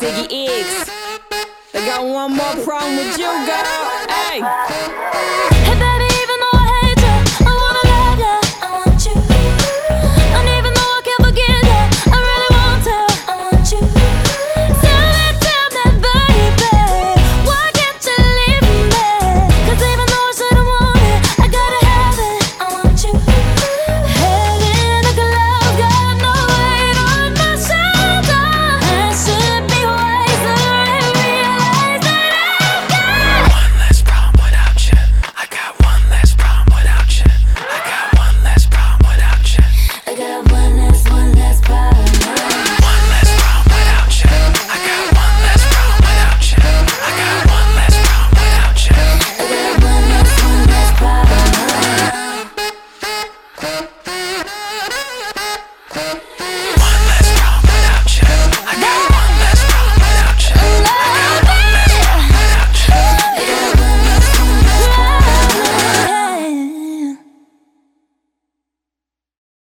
Ziggy X. I got one more problem with you, girl. Hey. Hey baby, even though I hate you, I wanna love you, I want you. And even though I can't forget you, I really want to, I want you. Tell me, baby, why can't you leave me? 'Cause even though I shouldn't want it, I gotta have it, I want you. Heaven like a love, got no weight on my shoulder. I should be wiser and realize that I've got one less problem without you. I got one less problem without you. I got one less problem without you. I got one less problem. One less problem without you. I got one less problem without you. I got one less problem without you. I got one less problem.